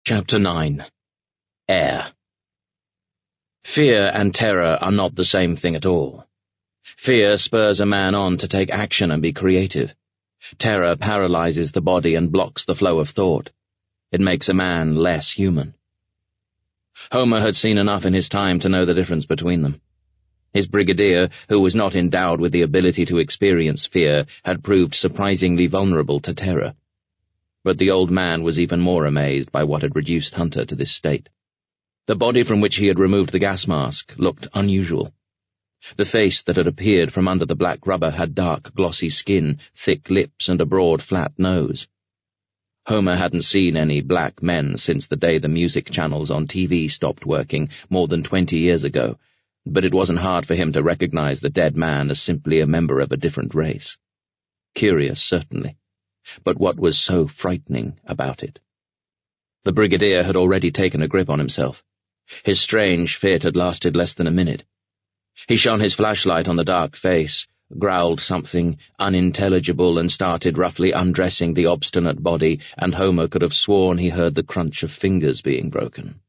Chapter 9. Air. Fear and terror are not the same thing at all. Fear spurs a man on to take action and be creative. Terror paralyzes the body and blocks the flow of thought. It makes a man less human. Homer had seen enough in his time to know the difference between them. His brigadier, who was not endowed with the ability to experience fear, had proved surprisingly vulnerable to terror. But the old man was even more amazed by what had reduced Hunter to this state. The body from which he had removed the gas mask looked unusual. The face that had appeared from under the black rubber had dark, glossy skin, thick lips, and a broad, flat nose. Homer hadn't seen any black men since the day the music channels on TV stopped working more than 20 years ago, but it wasn't hard for him to recognize the dead man as simply a member of a different race. Curious, certainly. But what was so frightening about it? The brigadier had already taken a grip on himself. His strange fit had lasted less than a minute. He shone his flashlight on the dark face, growled something unintelligible, and started roughly undressing the obstinate body, and Homer could have sworn he heard the crunch of fingers being broken.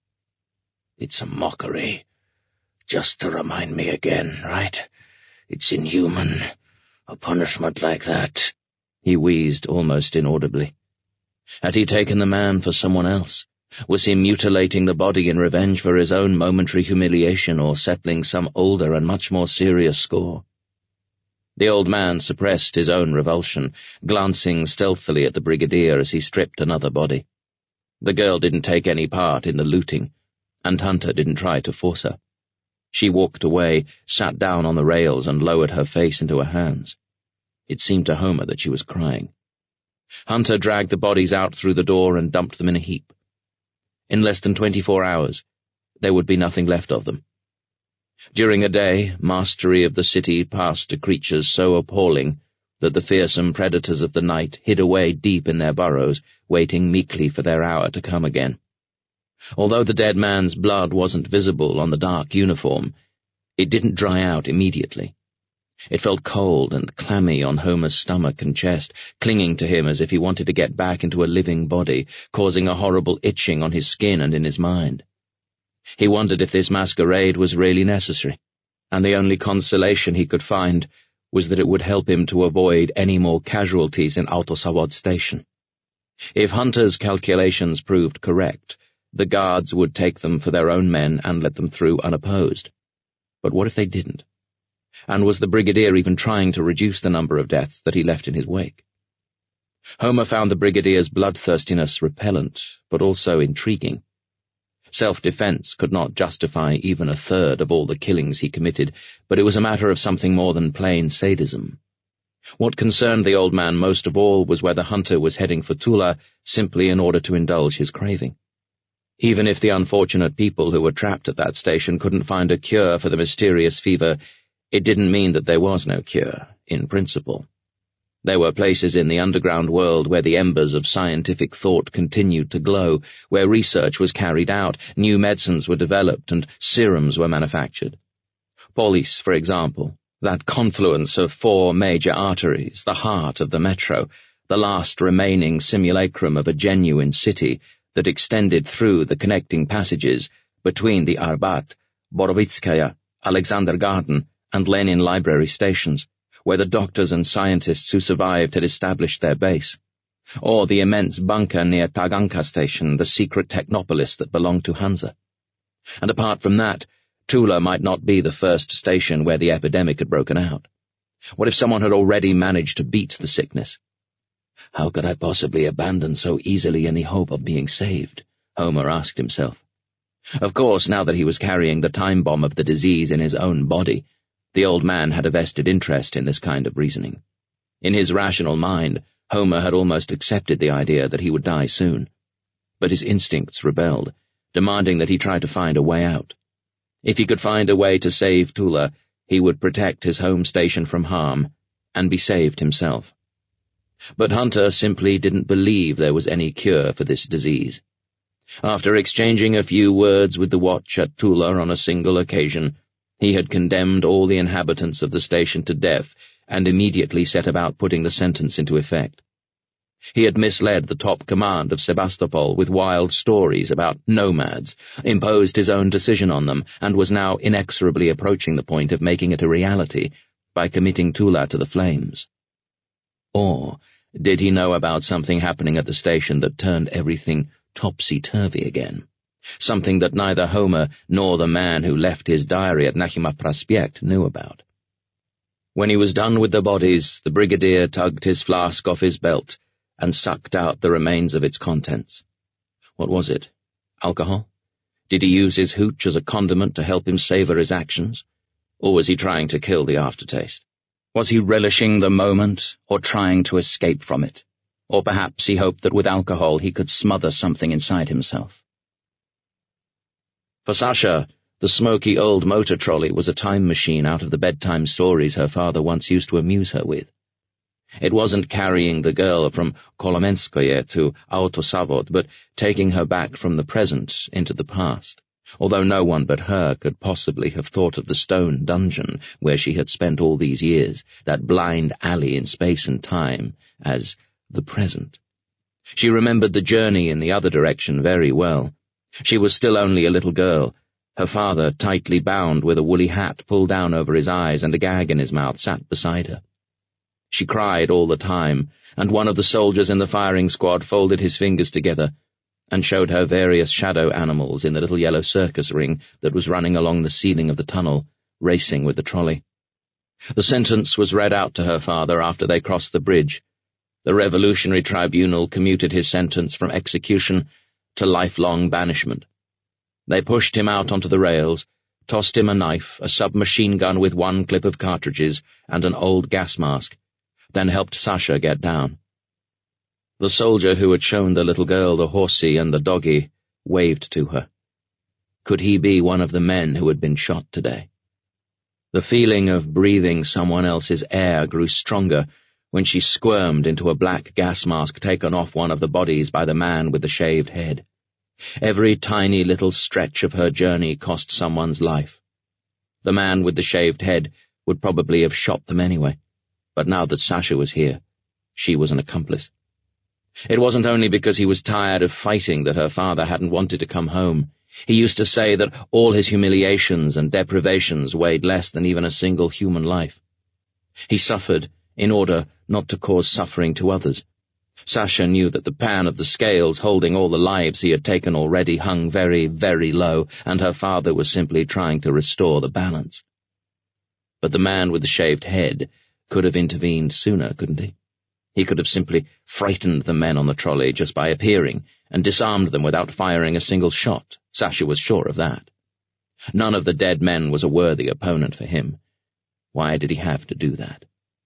"It's a mockery. Just to remind me again, right? It's inhuman. A punishment like that," he wheezed almost inaudibly. Had he taken the man for someone else? Was he mutilating the body in revenge for his own momentary humiliation, or settling some older and much more serious score? The old man suppressed his own revulsion, glancing stealthily at the brigadier as he stripped another body. The girl didn't take any part in the looting, and Hunter didn't try to force her. She walked away, sat down on the rails, and lowered her face into her hands. It seemed to Homer that she was crying. Hunter dragged the bodies out through the door and dumped them in a heap. In less than 24 hours, there would be nothing left of them. During a day, mastery of the city passed to creatures so appalling that the fearsome predators of the night hid away deep in their burrows, waiting meekly for their hour to come again. Although the dead man's blood wasn't visible on the dark uniform, it didn't dry out immediately. It felt cold and clammy on Homer's stomach and chest, clinging to him as if he wanted to get back into a living body, causing a horrible itching on his skin and in his mind. He wondered if this masquerade was really necessary, and the only consolation he could find was that it would help him to avoid any more casualties in Autosawod Station. If Hunter's calculations proved correct, the guards would take them for their own men and let them through unopposed. But what if they didn't? And was the brigadier even trying to reduce the number of deaths that he left in his wake? Homer found the brigadier's bloodthirstiness repellent, but also intriguing. Self-defense could not justify even a third of all the killings he committed, but it was a matter of something more than plain sadism. What concerned the old man most of all was whether Hunter was heading for Tula simply in order to indulge his craving. Even if the unfortunate people who were trapped at that station couldn't find a cure for the mysterious fever, it didn't mean that there was no cure, in principle. There were places in the underground world where the embers of scientific thought continued to glow, where research was carried out, new medicines were developed, and serums were manufactured. Polis, for example, that confluence of 4 major arteries, the heart of the metro, the last remaining simulacrum of a genuine city that extended through the connecting passages between the Arbat, Borovitskaya, Alexander Garden, and Lenin Library stations, where the doctors and scientists who survived had established their base, or the immense bunker near Taganka station, the secret technopolis that belonged to Hansa. And apart from that, Tula might not be the first station where the epidemic had broken out. What if someone had already managed to beat the sickness? How could I possibly abandon so easily any hope of being saved? Homer asked himself. Of course, now that he was carrying the time bomb of the disease in his own body, the old man had a vested interest in this kind of reasoning. In his rational mind, Homer had almost accepted the idea that he would die soon. But his instincts rebelled, demanding that he try to find a way out. If he could find a way to save Tula, he would protect his home station from harm, and be saved himself. But Hunter simply didn't believe there was any cure for this disease. After exchanging a few words with the watch at Tula on a single occasion, he had condemned all the inhabitants of the station to death and immediately set about putting the sentence into effect. He had misled the top command of Sebastopol with wild stories about nomads, imposed his own decision on them, and was now inexorably approaching the point of making it a reality by committing Tula to the flames. Or did he know about something happening at the station that turned everything topsy-turvy again? Something that neither Homer nor the man who left his diary at Nakhima Prospekt knew about. When he was done with the bodies, the brigadier tugged his flask off his belt and sucked out the remains of its contents. What was it? Alcohol? Did he use his hooch as a condiment to help him savour his actions? Or was he trying to kill the aftertaste? Was he relishing the moment, or trying to escape from it? Or perhaps he hoped that with alcohol he could smother something inside himself. For Sasha, the smoky old motor trolley was a time machine out of the bedtime stories her father once used to amuse her with. It wasn't carrying the girl from Kolomenskoye to Autosavod, but taking her back from the present into the past, although no one but her could possibly have thought of the stone dungeon where she had spent all these years, that blind alley in space and time, as the present. She remembered the journey in the other direction very well. She was still only a little girl. Her father, tightly bound with a woolly hat pulled down over his eyes and a gag in his mouth, sat beside her. She cried all the time, and one of the soldiers in the firing squad folded his fingers together and showed her various shadow animals in the little yellow circus ring that was running along the ceiling of the tunnel, racing with the trolley. The sentence was read out to her father after they crossed the bridge. The Revolutionary Tribunal commuted his sentence from execution to lifelong banishment. They pushed him out onto the rails, tossed him a knife, a submachine gun with one clip of cartridges, and an old gas mask, then helped Sasha get down. The soldier who had shown the little girl the horsey and the doggy waved to her. Could he be one of the men who had been shot today? The feeling of breathing someone else's air grew stronger when she squirmed into a black gas mask taken off one of the bodies by the man with the shaved head. Every tiny little stretch of her journey cost someone's life. The man with the shaved head would probably have shot them anyway, but now that Sasha was here, she was an accomplice. It wasn't only because he was tired of fighting that her father hadn't wanted to come home. He used to say that all his humiliations and deprivations weighed less than even a single human life. He suffered in order not to cause suffering to others. Sasha knew that the pan of the scales holding all the lives he had taken already hung very, very low, and her father was simply trying to restore the balance. But the man with the shaved head could have intervened sooner, couldn't he? He could have simply frightened the men on the trolley just by appearing, and disarmed them without firing a single shot. Sasha was sure of that. None of the dead men was a worthy opponent for him. Why did he have to do that?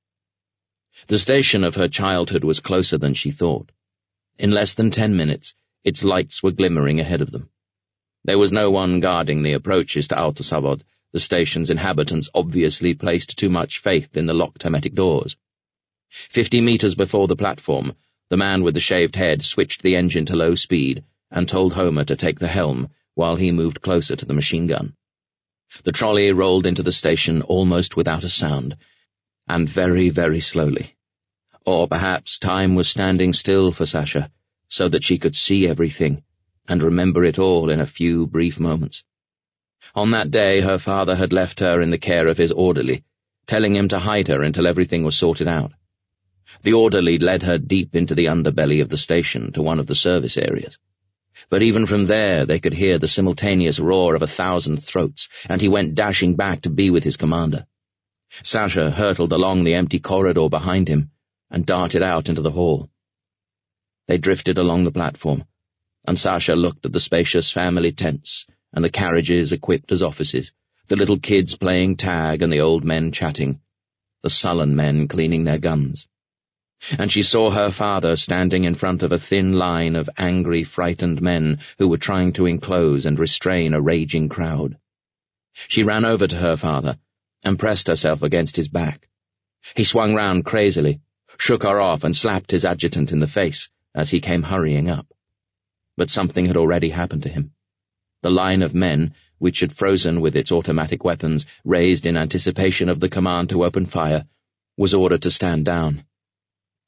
The station of her childhood was closer than she thought. In less than 10 minutes, its lights were glimmering ahead of them. There was no one guarding the approaches to Autosavod. The station's inhabitants obviously placed too much faith in the locked hermetic doors. 50 meters before the platform, the man with the shaved head switched the engine to low speed and told Homer to take the helm while he moved closer to the machine gun. The trolley rolled into the station almost without a sound, and very, very slowly. Or perhaps time was standing still for Sasha, so that she could see everything and remember it all in a few brief moments. On that day her father had left her in the care of his orderly, telling him to hide her until everything was sorted out. The orderly led her deep into the underbelly of the station to one of the service areas. But even from there they could hear the simultaneous roar of 1,000 throats, and he went dashing back to be with his commander. Sasha hurtled along the empty corridor behind him and darted out into the hall. They drifted along the platform, and Sasha looked at the spacious family tents and the carriages equipped as offices, the little kids playing tag and the old men chatting, the sullen men cleaning their guns. And she saw her father standing in front of a thin line of angry, frightened men who were trying to enclose and restrain a raging crowd. She ran over to her father and pressed herself against his back. He swung round crazily, shook her off and slapped his adjutant in the face as he came hurrying up. But something had already happened to him. The line of men, which had frozen with its automatic weapons raised in anticipation of the command to open fire, was ordered to stand down.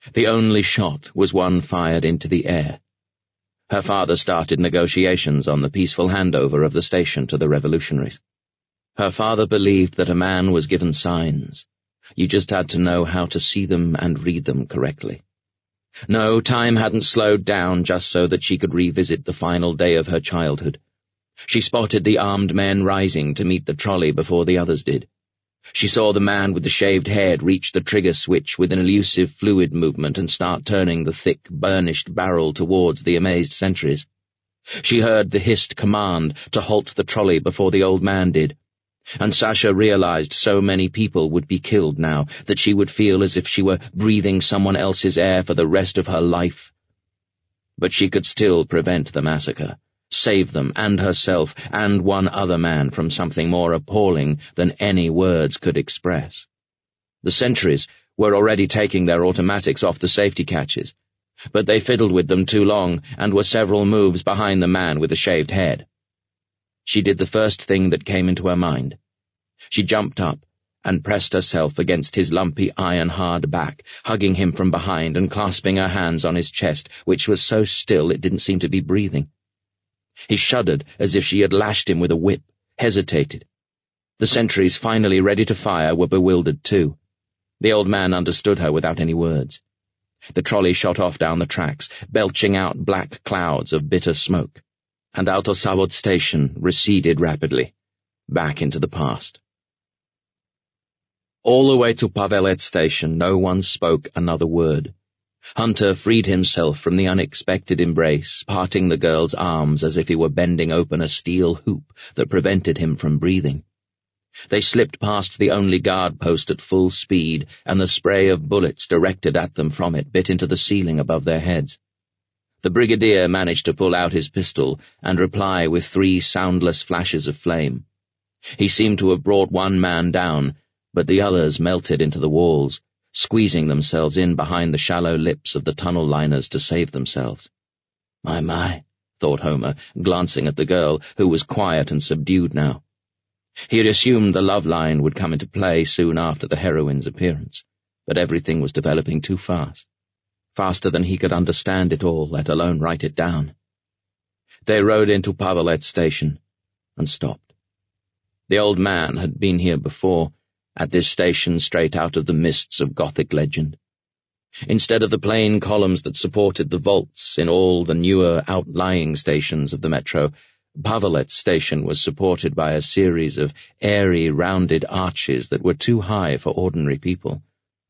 The only shot was one fired into the air. Her father started negotiations on the peaceful handover of the station to the revolutionaries. Her father believed that a man was given signs. You just had to know how to see them and read them correctly. No, time hadn't slowed down just so that she could revisit the final day of her childhood. She spotted the armed men rising to meet the trolley before the others did. She saw the man with the shaved head reach the trigger switch with an elusive fluid movement and start turning the thick, burnished barrel towards the amazed sentries. She heard the hissed command to halt the trolley before the old man did, and Sasha realized so many people would be killed now that she would feel as if she were breathing someone else's air for the rest of her life. But she could still prevent the massacre, save them and herself and one other man from something more appalling than any words could express. The sentries were already taking their automatics off the safety catches, but they fiddled with them too long and were several moves behind the man with the shaved head. She did the first thing that came into her mind. She jumped up and pressed herself against his lumpy iron-hard back, hugging him from behind and clasping her hands on his chest, which was so still it didn't seem to be breathing. He shuddered as if she had lashed him with a whip, hesitated. The sentries, finally ready to fire, were bewildered too. The old man understood her without any words. The trolley shot off down the tracks, belching out black clouds of bitter smoke, and Alto Savod station receded rapidly, back into the past. All the way to Pavelets station no one spoke another word. Hunter freed himself from the unexpected embrace, parting the girl's arms as if he were bending open a steel hoop that prevented him from breathing. They slipped past the only guard post at full speed, and the spray of bullets directed at them from it bit into the ceiling above their heads. The brigadier managed to pull out his pistol and reply with 3 soundless flashes of flame. He seemed to have brought one man down, but the others melted into the walls, squeezing themselves in behind the shallow lips of the tunnel liners to save themselves. My, thought Homer, glancing at the girl, who was quiet and subdued now. He had assumed the love line would come into play soon after the heroine's appearance, but everything was developing too fast, faster than he could understand it all, let alone write it down. They rode into Pavelets station and stopped. The old man had been here before, at this station straight out of the mists of Gothic legend. Instead of the plain columns that supported the vaults in all the newer outlying stations of the metro, Pavelets station was supported by a series of airy, rounded arches that were too high for ordinary people.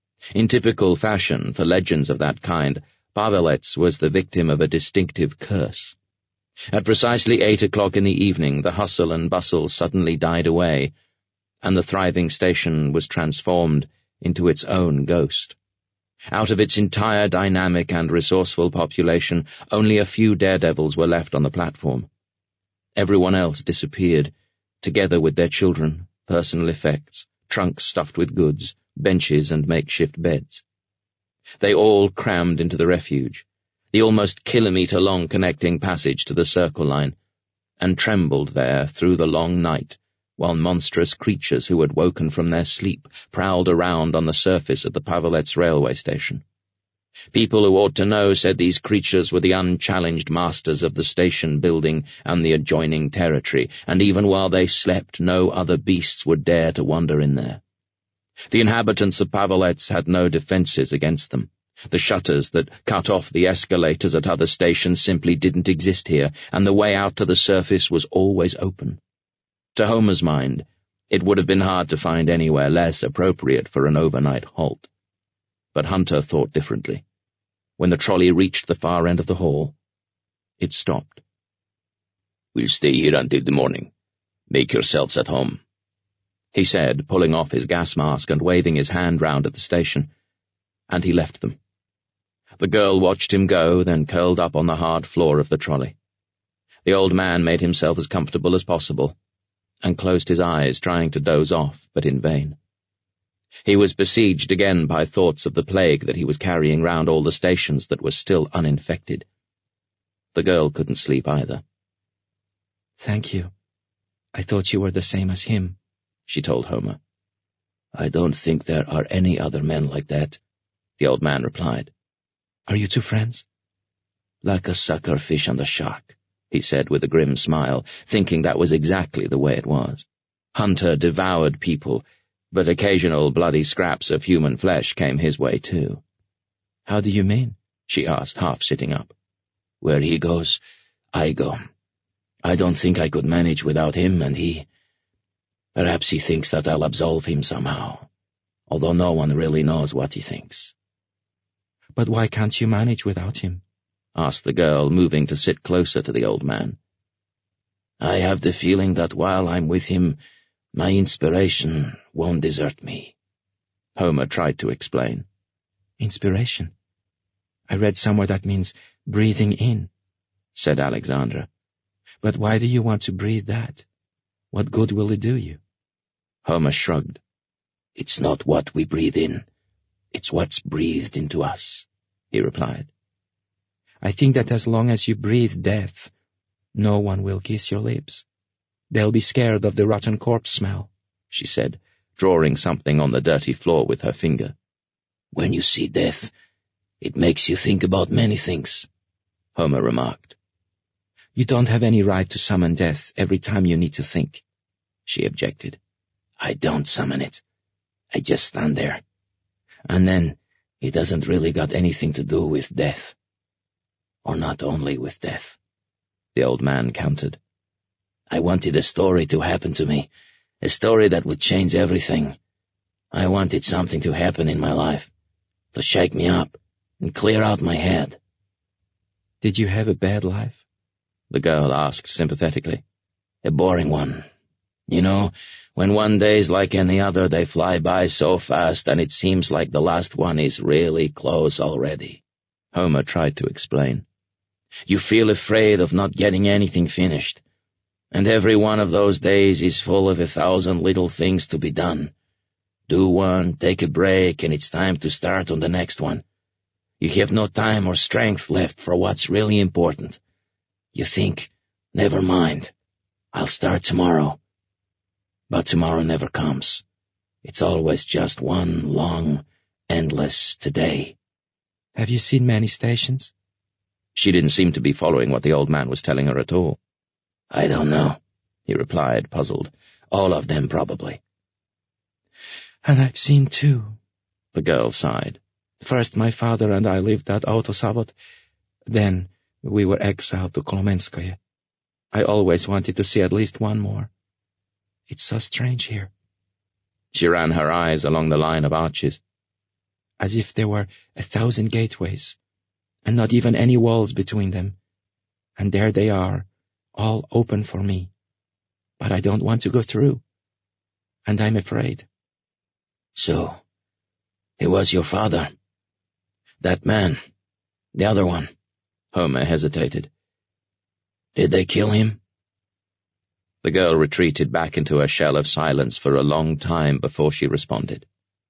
In typical fashion for legends of that kind, Pavelets was the victim of a distinctive curse. At precisely 8 o'clock in the evening, the hustle and bustle suddenly died away, and the thriving station was transformed into its own ghost. Out of its entire dynamic and resourceful population, only a few daredevils were left on the platform. Everyone else disappeared, together with their children, personal effects, trunks stuffed with goods, benches and makeshift beds. They all crammed into the refuge, the almost kilometre-long connecting passage to the Circle Line, and trembled there through the long night, while monstrous creatures who had woken from their sleep prowled around on the surface at the Pavelets railway station. People who ought to know said these creatures were the unchallenged masters of the station building and the adjoining territory, and even while they slept no other beasts would dare to wander in there. The inhabitants of Pavelets had no defences against them. The shutters that cut off the escalators at other stations simply didn't exist here, and the way out to the surface was always open. To Homer's mind, it would have been hard to find anywhere less appropriate for an overnight halt. But Hunter thought differently. When the trolley reached the far end of the hall, it stopped. "We'll stay here until the morning. Make yourselves at home," he said, pulling off his gas mask and waving his hand round at the station, and he left them. The girl watched him go, then curled up on the hard floor of the trolley. The old man made himself as comfortable as possible, and closed his eyes, trying to doze off, but in vain. He was besieged again by thoughts of the plague that he was carrying round all the stations that were still uninfected. The girl couldn't sleep either. "Thank you. I thought you were the same as him," she told Homer. "I don't think there are any other men like that," the old man replied. Are you two friends? Like a sucker fish and a shark, he said with a grim smile, thinking that was exactly the way it was. Hunter devoured people, but occasional bloody scraps of human flesh came his way too. How do you mean? She asked, half sitting up. Where he goes, I go. I don't think I could manage without him, and perhaps he thinks that I'll absolve him somehow, although no one really knows what he thinks. But why can't you manage without him? Asked the girl, moving to sit closer to the old man. I have the feeling that while I'm with him, my inspiration won't desert me. Homer tried to explain. Inspiration? I read somewhere that means breathing in, said Alexandra. But why do you want to breathe that? What good will it do you? Homer shrugged. It's not what we breathe in. It's what's breathed into us, he replied. I think that as long as you breathe death, no one will kiss your lips. They'll be scared of the rotten corpse smell, she said, drawing something on the dirty floor with her finger. When you see death, it makes you think about many things, Homer remarked. You don't have any right to summon death every time you need to think, she objected. I don't summon it. I just stand there. And then it hasn't really got anything to do with death. Or not only with death, the old man countered. I wanted a story to happen to me, a story that would change everything. I wanted something to happen in my life, to shake me up and clear out my head. Did you have a bad life? The girl asked sympathetically. A boring one. You know, when one day's like any other, they fly by so fast, and it seems like the last one is really close already. Homer tried to explain. You feel afraid of not getting anything finished, and every one of those days is full of 1,000 little things to be done. Do one, take a break, and it's time to start on the next one. You have no time or strength left for what's really important. You think, never mind, I'll start tomorrow. But tomorrow never comes. It's always just one long, endless today. Have you seen many stations? She didn't seem to be following what the old man was telling her at all. I don't know, he replied, puzzled. All of them, probably. And I've seen two, the girl sighed. First my father and I lived at Autosavod. Then we were exiled to Kolomenskoye. I always wanted to see at least one more. It's so strange here. She ran her eyes along the line of arches. As if there were 1,000 gateways, and not even any walls between them. And there they are, all open for me. But I don't want to go through. And I'm afraid. So, it was your father. That man, the other one. Homer hesitated. Did they kill him? The girl retreated back into her shell of silence for a long time before she responded.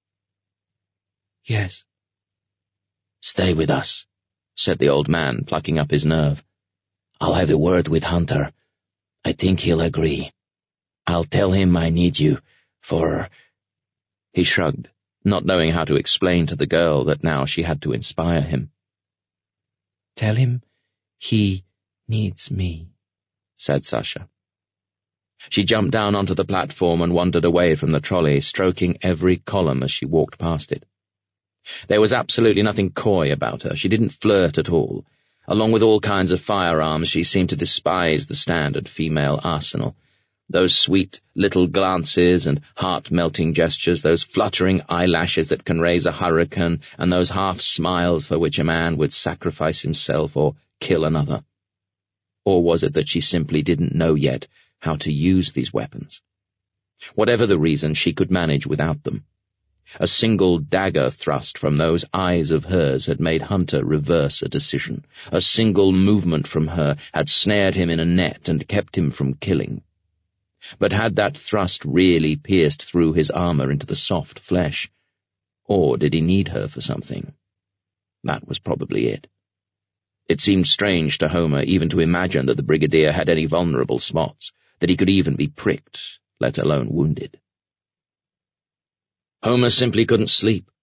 Yes. Stay with us, said the old man, plucking up his nerve. I'll have a word with Hunter. I think he'll agree. I'll tell him I need you for... He shrugged, not knowing how to explain to the girl that now she had to inspire him. Tell him he needs me, said Sasha. She jumped down onto the platform and wandered away from the trolley, stroking every column as she walked past it. There was absolutely nothing coy about her. She didn't flirt at all. Along with all kinds of firearms, she seemed to despise the standard female arsenal. Those sweet little glances and heart-melting gestures, those fluttering eyelashes that can raise a hurricane, and those half-smiles for which a man would sacrifice himself or kill another. Or was it that she simply didn't know yet how to use these weapons? Whatever the reason, she could manage without them. A single dagger thrust from those eyes of hers had made Hunter reverse a decision. A single movement from her had snared him in a net and kept him from killing. But had that thrust really pierced through his armor into the soft flesh? Or did he need her for something? That was probably it. It seemed strange to Homer even to imagine that the brigadier had any vulnerable spots, that he could even be pricked, let alone wounded. Homer simply couldn't sleep.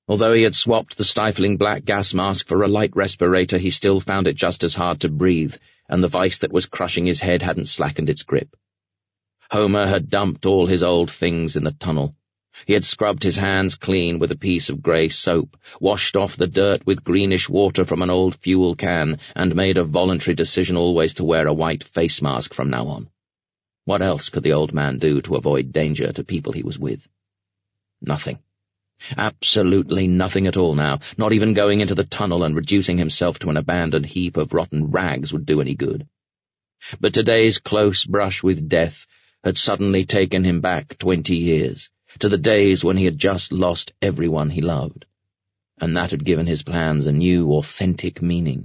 Although he had swapped the stifling black gas mask for a light respirator, he still found it just as hard to breathe, and the vice that was crushing his head hadn't slackened its grip. Homer had dumped all his old things in the tunnel. He had scrubbed his hands clean with a piece of grey soap, washed off the dirt with greenish water from an old fuel can, and made a voluntary decision always to wear a white face mask from now on. What else could the old man do to avoid danger to people he was with? Nothing. Absolutely nothing at all now. Not even going into the tunnel and reducing himself to an abandoned heap of rotten rags would do any good. But today's close brush with death had suddenly taken him back 20 years, to the days when he had just lost everyone he loved, and that had given his plans a new, authentic meaning.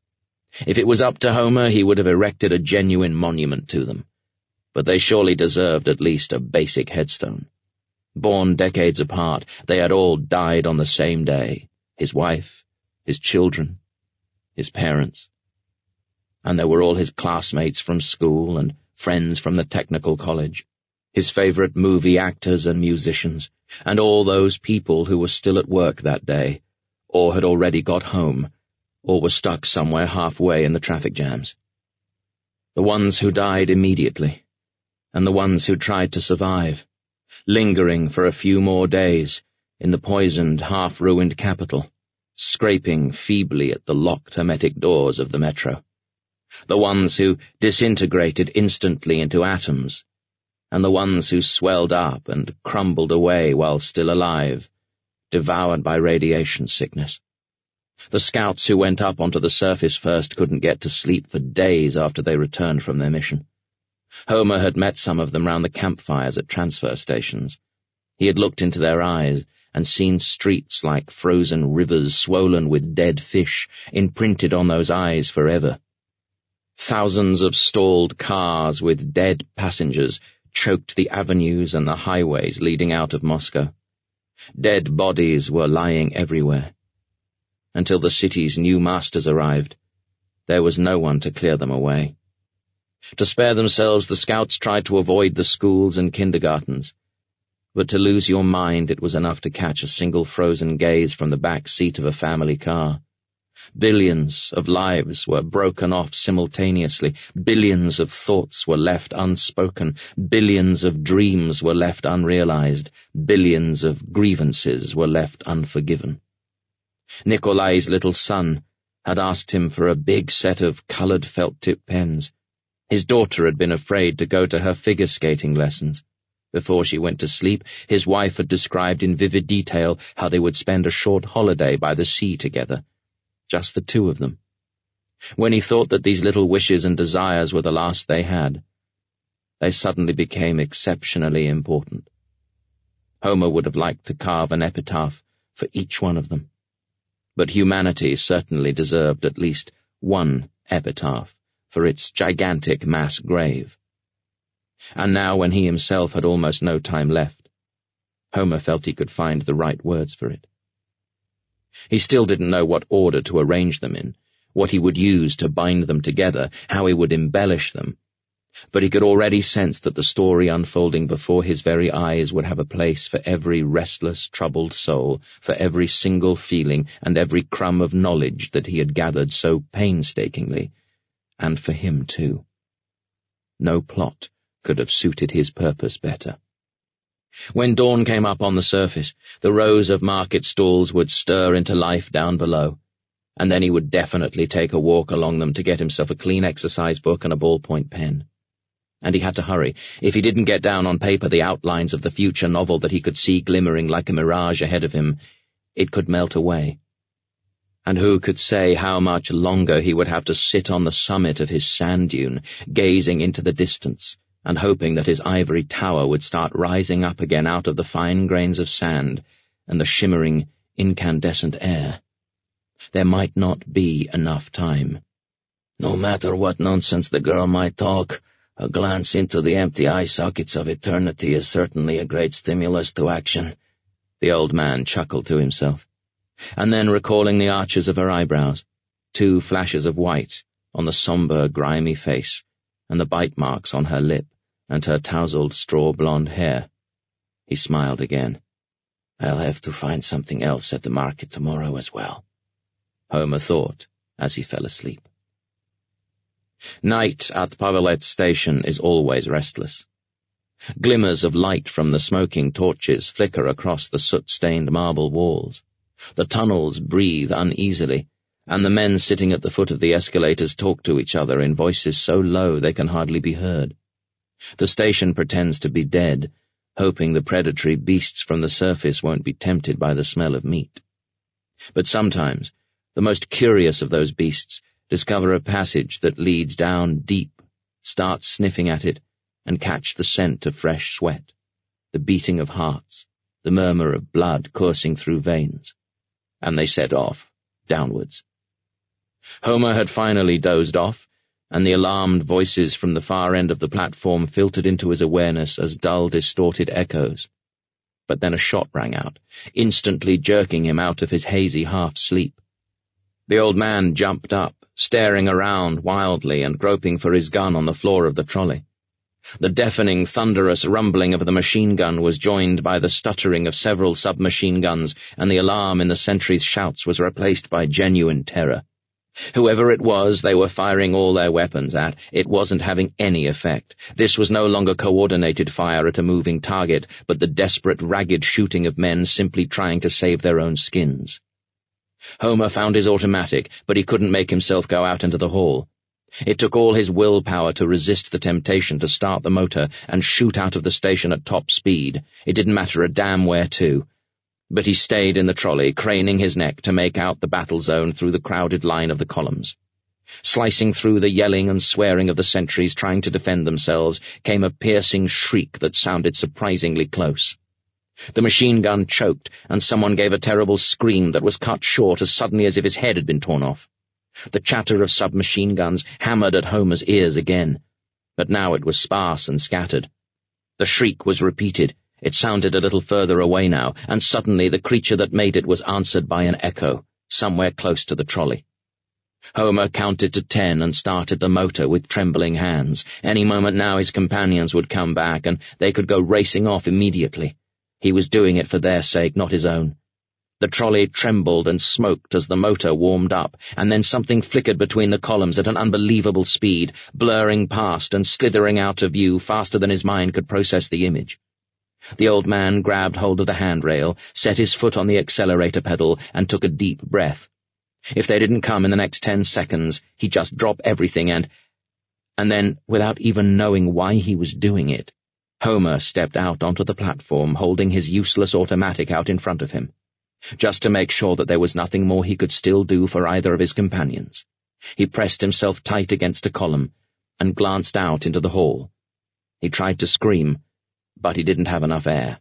If it was up to Homer, he would have erected a genuine monument to them, but they surely deserved at least a basic headstone. Born decades apart, they had all died on the same day, his wife, his children, his parents. And there were all his classmates from school and friends from the technical college, his favourite movie actors and musicians, and all those people who were still at work that day, or had already got home, or were stuck somewhere halfway in the traffic jams. The ones who died immediately, and the ones who tried to survive, lingering for a few more days in the poisoned, half-ruined capital, scraping feebly at the locked hermetic doors of the metro. The ones who disintegrated instantly into atoms, and the ones who swelled up and crumbled away while still alive, devoured by radiation sickness. The scouts who went up onto the surface first couldn't get to sleep for days after they returned from their mission. Homer had met some of them round the campfires at transfer stations. He had looked into their eyes and seen streets like frozen rivers swollen with dead fish, imprinted on those eyes forever. Thousands of stalled cars with dead passengers choked the avenues and the highways leading out of Moscow. Dead bodies were lying everywhere. Until the city's new masters arrived, there was no one to clear them away. To spare themselves, the scouts tried to avoid the schools and kindergartens, but to lose your mind it was enough to catch a single frozen gaze from the back seat of a family car. Billions of lives were broken off simultaneously, billions of thoughts were left unspoken, billions of dreams were left unrealized, billions of grievances were left unforgiven. Nikolai's little son had asked him for a big set of coloured felt-tip pens. His daughter had been afraid to go to her figure skating lessons. Before she went to sleep, his wife had described in vivid detail how they would spend a short holiday by the sea together, just the two of them. When he thought that these little wishes and desires were the last they had, they suddenly became exceptionally important. Homer would have liked to carve an epitaph for each one of them, but humanity certainly deserved at least one epitaph for its gigantic mass grave. And now, when he himself had almost no time left, Homer felt he could find the right words for it. He still didn't know what order to arrange them in, what he would use to bind them together, how he would embellish them, but he could already sense that the story unfolding before his very eyes would have a place for every restless, troubled soul, for every single feeling and every crumb of knowledge that he had gathered so painstakingly, and for him too. No plot could have suited his purpose better. When dawn came up on the surface, the rows of market stalls would stir into life down below, and then he would definitely take a walk along them to get himself a clean exercise book and a ballpoint pen. And he had to hurry. If he didn't get down on paper the outlines of the future novel that he could see glimmering like a mirage ahead of him, it could melt away. And who could say how much longer he would have to sit on the summit of his sand dune, gazing into the distance, and hoping that his ivory tower would start rising up again out of the fine grains of sand and the shimmering, incandescent air. There might not be enough time. No matter what nonsense the girl might talk, a glance into the empty eye sockets of eternity is certainly a great stimulus to action, the old man chuckled to himself. And then, recalling the arches of her eyebrows, 2 flashes of white on the sombre, grimy face, and the bite marks on her lip and her tousled straw-blonde hair, he smiled again. I'll have to find something else at the market tomorrow as well, Homer thought as he fell asleep. Night at Pavelet Station is always restless. Glimmers of light from the smoking torches flicker across the soot-stained marble walls. The tunnels breathe uneasily, and the men sitting at the foot of the escalators talk to each other in voices so low they can hardly be heard. The station pretends to be dead, hoping the predatory beasts from the surface won't be tempted by the smell of meat. But sometimes, the most curious of those beasts discover a passage that leads down deep, start sniffing at it, and catch the scent of fresh sweat, the beating of hearts, the murmur of blood coursing through veins, and they set off, downwards. Homer had finally dozed off, and the alarmed voices from the far end of the platform filtered into his awareness as dull, distorted echoes. But then a shot rang out, instantly jerking him out of his hazy half-sleep. The old man jumped up, staring around wildly and groping for his gun on the floor of the trolley. The deafening, thunderous rumbling of the machine gun was joined by the stuttering of several submachine guns, and the alarm in the sentries' shouts was replaced by genuine terror. Whoever it was they were firing all their weapons at, it wasn't having any effect. This was no longer coordinated fire at a moving target, but the desperate, ragged shooting of men simply trying to save their own skins. Homer found his automatic, but he couldn't make himself go out into the hall. It took all his willpower to resist the temptation to start the motor and shoot out of the station at top speed. It didn't matter a damn where to. But he stayed in the trolley, craning his neck to make out the battle zone through the crowded line of the columns. Slicing through the yelling and swearing of the sentries trying to defend themselves came a piercing shriek that sounded surprisingly close. The machine gun choked, and someone gave a terrible scream that was cut short as suddenly as if his head had been torn off. The chatter of submachine guns hammered at Homer's ears again, but now it was sparse and scattered. The shriek was repeated. It sounded a little further away now, and suddenly the creature that made it was answered by an echo, somewhere close to the trolley. Homer counted to 10 and started the motor with trembling hands. Any moment now his companions would come back, and they could go racing off immediately. He was doing it for their sake, not his own. The trolley trembled and smoked as the motor warmed up, and then something flickered between the columns at an unbelievable speed, blurring past and slithering out of view faster than his mind could process the image. The old man grabbed hold of the handrail, set his foot on the accelerator pedal, and took a deep breath. If they didn't come in the next 10 seconds, he'd just drop everything and then, without even knowing why he was doing it, Homer stepped out onto the platform, holding his useless automatic out in front of him, just to make sure that there was nothing more he could still do for either of his companions. He pressed himself tight against a column and glanced out into the hall. He tried to scream, but he didn't have enough air.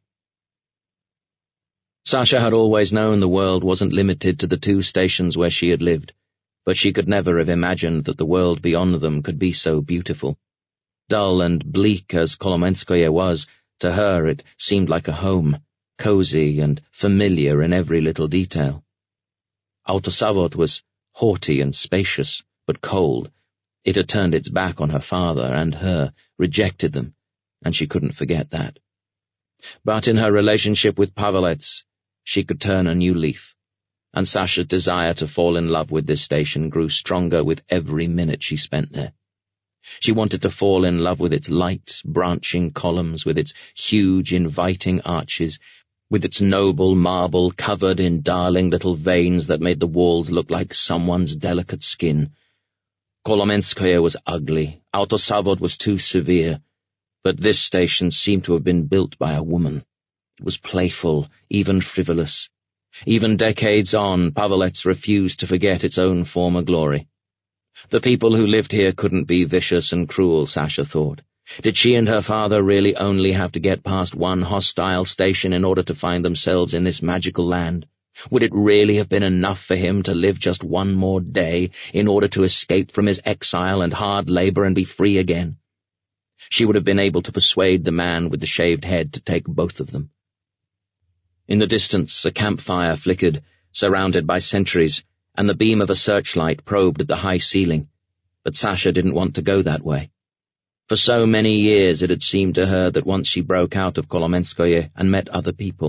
Sasha had always known the world wasn't limited to the 2 stations where she had lived, but she could never have imagined that the world beyond them could be so beautiful. Dull and bleak as Kolomenskoye was, to her it seemed like a home, cozy and familiar in every little detail. Autosavod was haughty and spacious, but cold. It had turned its back on her father and her, rejected them, and she couldn't forget that. But in her relationship with Pavelets, she could turn a new leaf, and Sasha's desire to fall in love with this station grew stronger with every minute she spent there. She wanted to fall in love with its light, branching columns, with its huge, inviting arches, with its noble marble covered in darling little veins that made the walls look like someone's delicate skin. Kolomenskoye was ugly, Autosavod was too severe, but this station seemed to have been built by a woman. It was playful, even frivolous. Even decades on, Pavelets refused to forget its own former glory. The people who lived here couldn't be vicious and cruel, Sasha thought. Did she and her father really only have to get past one hostile station in order to find themselves in this magical land? Would it really have been enough for him to live just one more day in order to escape from his exile and hard labor and be free again? She would have been able to persuade the man with the shaved head to take both of them. In the distance, a campfire flickered, surrounded by sentries, and the beam of a searchlight probed at the high ceiling, but Sasha didn't want to go that way. For so many years it had seemed to her that once she broke out of Kolomenskoye and met other people,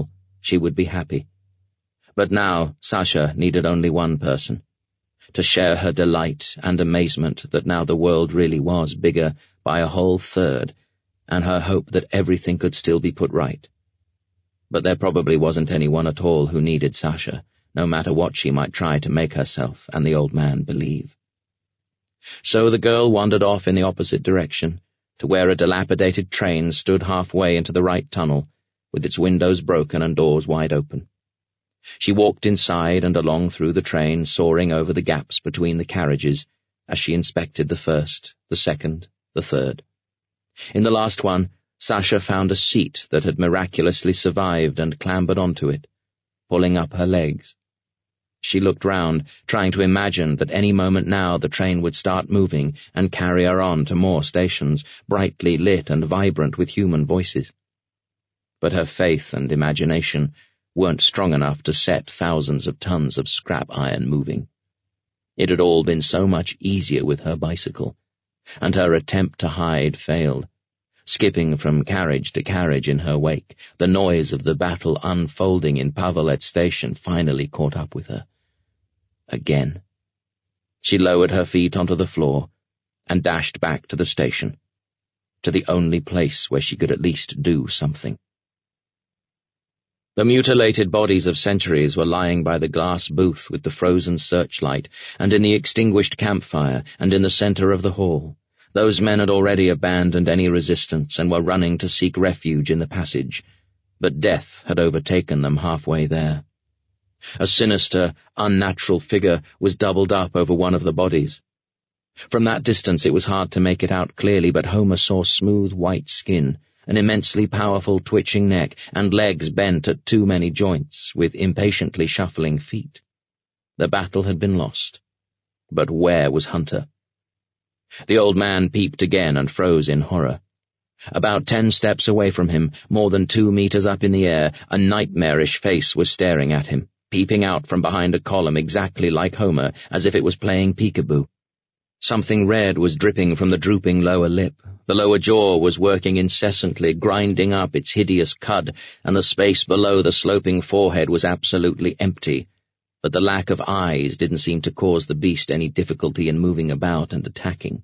she would be happy. But now Sasha needed only one person, to share her delight and amazement that now the world really was bigger by a whole third, and her hope that everything could still be put right. But there probably wasn't anyone at all who needed Sasha, no matter what she might try to make herself and the old man believe. So the girl wandered off in the opposite direction, to where a dilapidated train stood halfway into the right tunnel, with its windows broken and doors wide open. She walked inside and along through the train, soaring over the gaps between the carriages, as she inspected the first, the second, the third. In the last one, Sasha found a seat that had miraculously survived and clambered onto it, pulling up her legs. She looked round, trying to imagine that any moment now the train would start moving and carry her on to more stations, brightly lit and vibrant with human voices. But her faith and imagination weren't strong enough to set thousands of tons of scrap iron moving. It had all been so much easier with her bicycle, and her attempt to hide failed. Skipping from carriage to carriage in her wake, the noise of the battle unfolding in Pavelet station finally caught up with her. Again. She lowered her feet onto the floor and dashed back to the station, to the only place where she could at least do something. The mutilated bodies of centuries were lying by the glass booth with the frozen searchlight, and in the extinguished campfire, and in the center of the hall. Those men had already abandoned any resistance and were running to seek refuge in the passage, but death had overtaken them halfway there. A sinister, unnatural figure was doubled up over one of the bodies. From that distance it was hard to make it out clearly, but Homer saw smooth white skin, an immensely powerful twitching neck, and legs bent at too many joints, with impatiently shuffling feet. The battle had been lost. But where was Hunter? The old man peeped again and froze in horror. About 10 steps away from him, more than 2 meters up in the air, a nightmarish face was staring at him, peeping out from behind a column exactly like Homer, as if it was playing peekaboo. Something red was dripping from the drooping lower lip. The lower jaw was working incessantly, grinding up its hideous cud, and the space below the sloping forehead was absolutely empty. But the lack of eyes didn't seem to cause the beast any difficulty in moving about and attacking.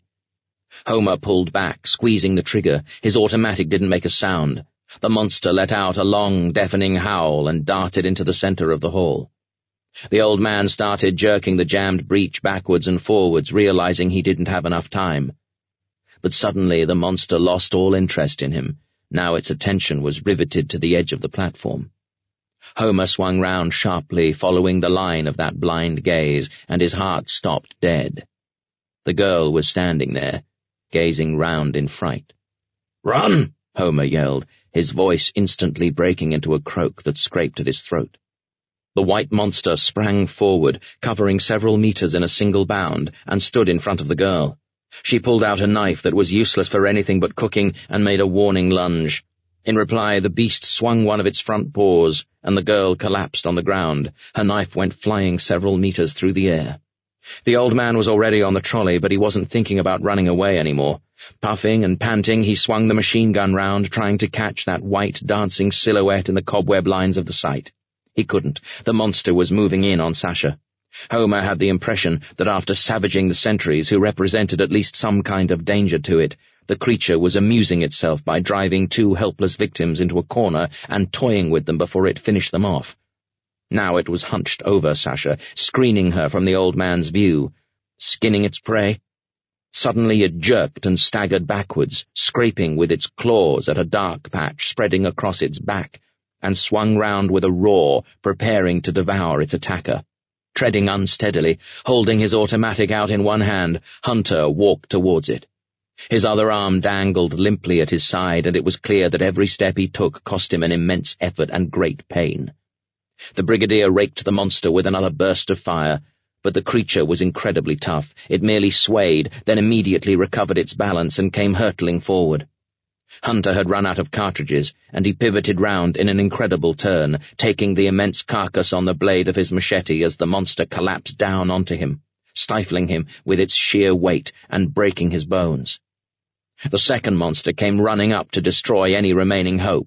Homer pulled back, squeezing the trigger. His automatic didn't make a sound. The monster let out a long, deafening howl and darted into the center of the hall. The old man started jerking the jammed breech backwards and forwards, realizing he didn't have enough time. But suddenly the monster lost all interest in him. Now its attention was riveted to the edge of the platform. Homer swung round sharply, following the line of that blind gaze, and his heart stopped dead. The girl was standing there, gazing round in fright. "Run!" Homer yelled, his voice instantly breaking into a croak that scraped at his throat. The white monster sprang forward, covering several meters in a single bound, and stood in front of the girl. She pulled out a knife that was useless for anything but cooking and made a warning lunge. In reply, the beast swung one of its front paws, and the girl collapsed on the ground. Her knife went flying several meters through the air. The old man was already on the trolley, but he wasn't thinking about running away anymore. Puffing and panting, he swung the machine gun round, trying to catch that white, dancing silhouette in the cobweb lines of the sight. He couldn't. The monster was moving in on Sasha. Homer had the impression that after savaging the sentries, who represented at least some kind of danger to it, the creature was amusing itself by driving 2 helpless victims into a corner and toying with them before it finished them off. Now it was hunched over Sasha, screening her from the old man's view, skinning its prey. Suddenly it jerked and staggered backwards, scraping with its claws at a dark patch spreading across its back, and swung round with a roar, preparing to devour its attacker. Treading unsteadily, holding his automatic out in one hand, Hunter walked towards it. His other arm dangled limply at his side, and it was clear that every step he took cost him an immense effort and great pain. The brigadier raked the monster with another burst of fire, but the creature was incredibly tough. It merely swayed, then immediately recovered its balance and came hurtling forward. Hunter had run out of cartridges, and he pivoted round in an incredible turn, taking the immense carcass on the blade of his machete as the monster collapsed down onto him, stifling him with its sheer weight and breaking his bones. The second monster came running up to destroy any remaining hope.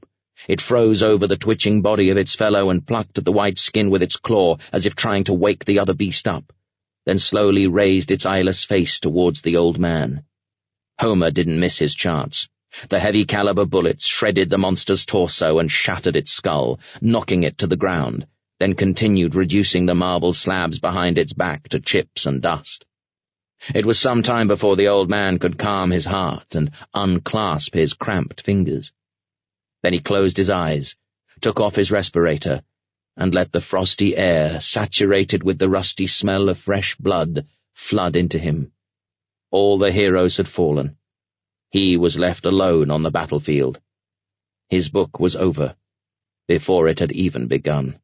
It froze over the twitching body of its fellow and plucked at the white skin with its claw, as if trying to wake the other beast up, then slowly raised its eyeless face towards the old man. Homer didn't miss his chance. The heavy-caliber bullets shredded the monster's torso and shattered its skull, knocking it to the ground, then continued reducing the marble slabs behind its back to chips and dust. It was some time before the old man could calm his heart and unclasp his cramped fingers. Then he closed his eyes, took off his respirator, and let the frosty air, saturated with the rusty smell of fresh blood, flood into him. All the heroes had fallen. He was left alone on the battlefield. His book was over, before it had even begun.